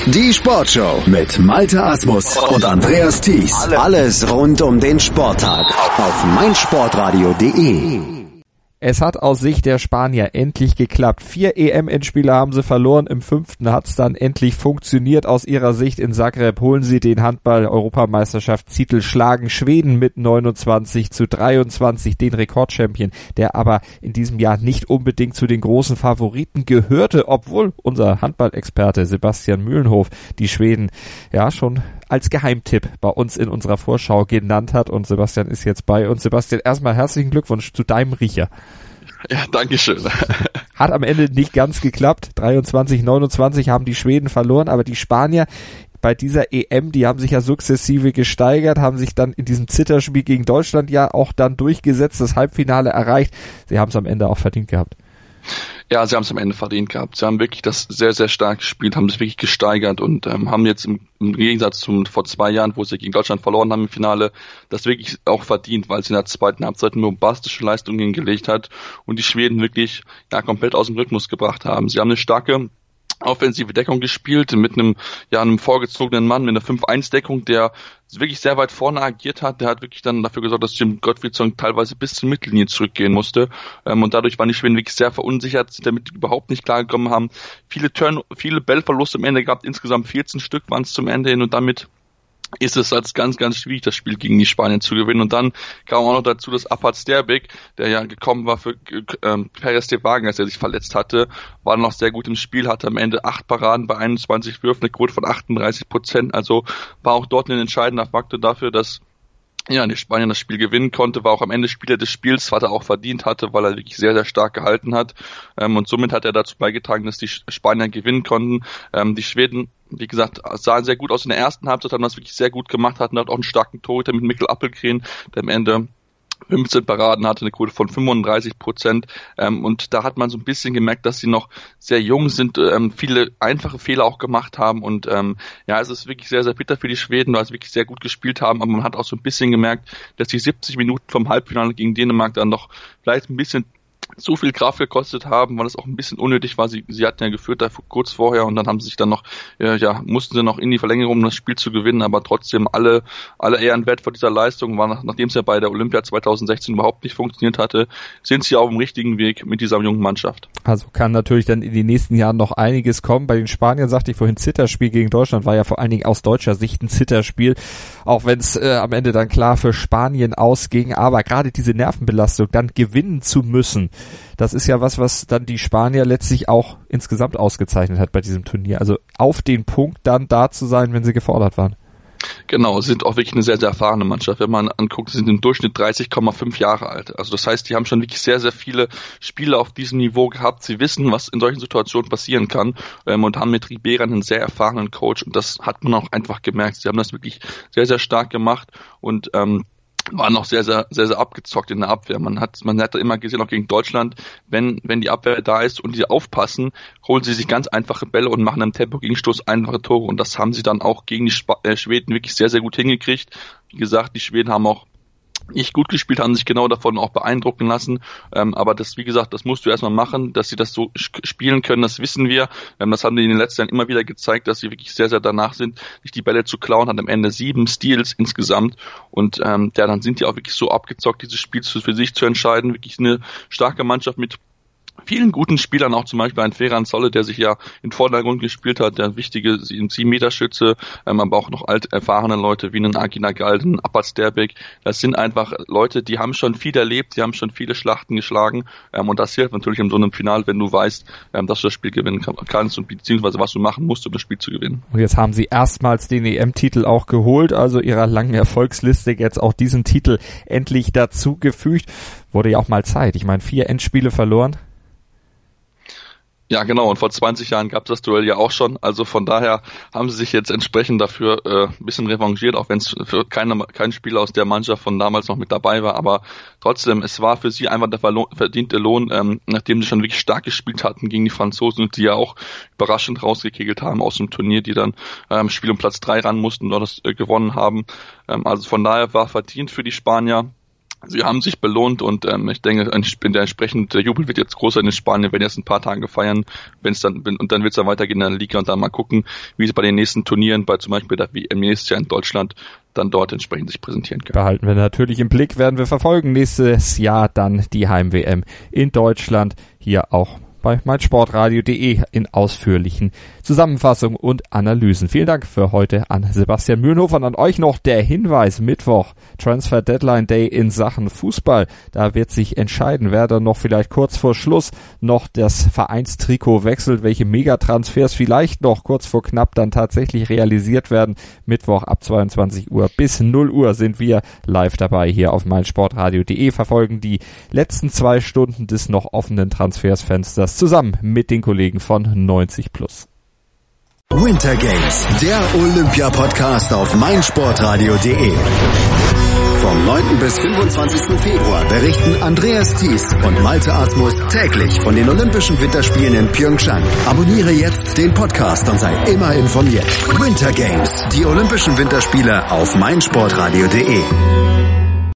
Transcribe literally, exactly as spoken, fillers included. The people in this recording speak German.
Die Sportshow mit Malte Asmus und Andreas Thies. Alles rund um den Sporttag auf meinsportradio punkt de. Es hat aus Sicht der Spanier endlich geklappt. Vier E M-Endspiele haben sie verloren. Im fünften hat es dann endlich funktioniert. Aus ihrer Sicht in Zagreb holen sie den Handball-Europameisterschaftstitel, schlagen Schweden mit neunundzwanzig zu dreiundzwanzig, den Rekordchampion, der aber in diesem Jahr nicht unbedingt zu den großen Favoriten gehörte, obwohl unser Handballexperte Sebastian Mühlenhof die Schweden ja schon als Geheimtipp bei uns in unserer Vorschau genannt hat. Und Sebastian ist jetzt bei uns. Sebastian, erstmal herzlichen Glückwunsch zu deinem Riecher. Ja, danke schön. Hat am Ende nicht ganz geklappt. dreiundzwanzig neunundzwanzig haben die Schweden verloren, aber die Spanier bei dieser E M, die haben sich ja sukzessive gesteigert, haben sich dann in diesem Zitterspiel gegen Deutschland ja auch dann durchgesetzt, das Halbfinale erreicht. Sie haben es am Ende auch verdient gehabt. Ja, sie haben es am Ende verdient gehabt. Sie haben wirklich das sehr, sehr stark gespielt, haben sich wirklich gesteigert und ähm, haben jetzt im, im Gegensatz zum vor zwei Jahren, wo sie gegen Deutschland verloren haben im Finale, das wirklich auch verdient, weil sie in der zweiten Halbzeit eine bombastische Leistung hingelegt hat und die Schweden wirklich ja komplett aus dem Rhythmus gebracht haben. Sie haben eine starke offensive Deckung gespielt mit einem ja einem vorgezogenen Mann mit einer fünf eins Deckung, der wirklich sehr weit vorne agiert hat. Der hat wirklich dann dafür gesorgt, dass Jim Gottfriedson teilweise bis zur Mittellinie zurückgehen musste. Ähm, und dadurch waren die Schweden wirklich sehr verunsichert, sind damit überhaupt nicht klargekommen, haben viele Turn, viele Ballverluste am Ende gehabt. Insgesamt vierzehn Stück waren es zum Ende hin und damit ist es als ganz, ganz schwierig, das Spiel gegen die Spanier zu gewinnen. Und dann kam auch noch dazu, dass Apat Sterbik, der ja gekommen war für ähm, Perez de Vargas, der sich verletzt hatte, war noch sehr gut im Spiel, hatte am Ende acht Paraden bei einundzwanzig Würfen, eine Quote von achtunddreißig Prozent. Also war auch dort ein entscheidender Faktor dafür, dass ja, die Spanier das Spiel gewinnen konnte, war auch am Ende Spieler des Spiels, was er auch verdient hatte, weil er wirklich sehr, sehr stark gehalten hat. Ähm, und somit hat er dazu beigetragen, dass die Spanier gewinnen konnten. Ähm, die Schweden, wie gesagt, sahen sehr gut aus in der ersten Halbzeit, haben das wirklich sehr gut gemacht, hatten dort auch einen starken Torhüter mit Mikkel Appelgren, der am Ende fünfzehn Paraden hatte, eine Quote von fünfunddreißig Prozent. Ähm, und da hat man so ein bisschen gemerkt, dass sie noch sehr jung sind, ähm, viele einfache Fehler auch gemacht haben. Und ähm, ja, es ist wirklich sehr, sehr bitter für die Schweden, weil sie wirklich sehr gut gespielt haben. Aber man hat auch so ein bisschen gemerkt, dass die siebzig Minuten vom Halbfinale gegen Dänemark dann noch vielleicht ein bisschen so viel Kraft gekostet haben, weil es auch ein bisschen unnötig war. Sie, sie hatten ja geführt da kurz vorher und dann haben sie sich dann noch, äh, ja, mussten sie noch in die Verlängerung, um das Spiel zu gewinnen, aber trotzdem alle, alle Ehren wert vor dieser Leistung waren, nachdem es ja bei der Olympia zweitausendsechzehn überhaupt nicht funktioniert hatte, sind sie auf dem richtigen Weg mit dieser jungen Mannschaft. Also kann natürlich dann in den nächsten Jahren noch einiges kommen. Bei den Spaniern sagte ich vorhin, Zitterspiel gegen Deutschland war ja vor allen Dingen aus deutscher Sicht ein Zitterspiel, auch wenn es äh, am Ende dann klar für Spanien ausging, aber gerade diese Nervenbelastung, dann gewinnen zu müssen, das ist ja was, was dann die Spanier letztlich auch insgesamt ausgezeichnet hat bei diesem Turnier. Also auf den Punkt dann da zu sein, wenn sie gefordert waren. Genau, sie sind auch wirklich eine sehr, sehr erfahrene Mannschaft. Wenn man anguckt, sie sind im Durchschnitt dreißig Komma fünf Jahre alt. Also das heißt, die haben schon wirklich sehr, sehr viele Spiele auf diesem Niveau gehabt. Sie wissen, was in solchen Situationen passieren kann ähm, und haben mit Ribera einen sehr erfahrenen Coach. Und das hat man auch einfach gemerkt. Sie haben das wirklich sehr, sehr stark gemacht und ähm, waren noch sehr, sehr, sehr, sehr abgezockt in der Abwehr. Man hat, man hat immer gesehen, auch gegen Deutschland, wenn, wenn die Abwehr da ist und die aufpassen, holen sie sich ganz einfache Bälle und machen am Tempo-Gegenstoß einfache Tore. Und das haben sie dann auch gegen die Sp- äh, Schweden wirklich sehr, sehr gut hingekriegt. Wie gesagt, die Schweden haben auch nicht gut gespielt, haben sich genau davon auch beeindrucken lassen, ähm, aber das, wie gesagt, das musst du erstmal machen, dass sie das so spielen können, das wissen wir, ähm, das haben die in den letzten Jahren immer wieder gezeigt, dass sie wirklich sehr, sehr danach sind, sich die Bälle zu klauen, hat am Ende sieben Steals insgesamt und ähm, ja, dann sind die auch wirklich so abgezockt, dieses Spiel für sich zu entscheiden, wirklich eine starke Mannschaft mit vielen guten Spielern, auch zum Beispiel ein Ferran Solle, der sich ja im Vordergrund gespielt hat, der wichtige sieben Meter Schütze, ähm, aber auch noch alt erfahrene Leute wie einen Agina Galden, Apat Sterbik. Das sind einfach Leute, die haben schon viel erlebt, die haben schon viele Schlachten geschlagen ähm, und das hilft natürlich in so einem Finale, wenn du weißt, ähm, dass du das Spiel gewinnen kannst und beziehungsweise was du machen musst, um das Spiel zu gewinnen. Und jetzt haben sie erstmals den E M-Titel auch geholt, also ihrer langen Erfolgsliste jetzt auch diesen Titel endlich dazugefügt. Wurde ja auch mal Zeit. Ich meine, vier Endspiele verloren. Ja, genau. Und vor zwanzig Jahren gab es das Duell ja auch schon. Also von daher haben sie sich jetzt entsprechend dafür äh, ein bisschen revanchiert, auch wenn es für keine, kein Spieler aus der Mannschaft von damals noch mit dabei war. Aber trotzdem, es war für sie einfach der verdiente Lohn, ähm, nachdem sie schon wirklich stark gespielt hatten gegen die Franzosen und die ja auch überraschend rausgekegelt haben aus dem Turnier, die dann ähm, Spiel um Platz drei ran mussten und dort das äh, gewonnen haben. Ähm, also von daher war verdient für die Spanier. Sie haben sich belohnt und ähm, ich denke, der entsprechende Jubel wird jetzt groß sein in Spanien, wenn jetzt ein paar Tage feiern, wenn es dann und dann wird es dann weitergehen in der Liga und dann mal gucken, wie es bei den nächsten Turnieren, bei zum Beispiel der W M nächstes Jahr in Deutschland, dann dort entsprechend sich präsentieren können. Behalten wir natürlich im Blick, werden wir verfolgen. Nächstes Jahr dann die Heim-W M in Deutschland, hier auch bei meinsportradio punkt de in ausführlichen Zusammenfassungen und Analysen. Vielen Dank für heute an Sebastian Mühlenhofer und an euch noch der Hinweis: Mittwoch, Transfer Deadline Day in Sachen Fußball. Da wird sich entscheiden, wer dann noch vielleicht kurz vor Schluss noch das Vereinstrikot wechselt, welche Megatransfers vielleicht noch kurz vor knapp dann tatsächlich realisiert werden. Mittwoch ab zweiundzwanzig Uhr bis null Uhr sind wir live dabei hier auf meinsportradio punkt de, verfolgen die letzten zwei Stunden des noch offenen Transfersfensters zusammen mit den Kollegen von neunzig plus. Winter Games, der Olympia-Podcast auf meinsportradio punkt de. Vom neunten bis fünfundzwanzigsten Februar berichten Andreas Thies und Malte Asmus täglich von den Olympischen Winterspielen in Pyeongchang. Abonniere jetzt den Podcast und sei immer informiert. Winter Games, die Olympischen Winterspiele auf meinsportradio punkt de.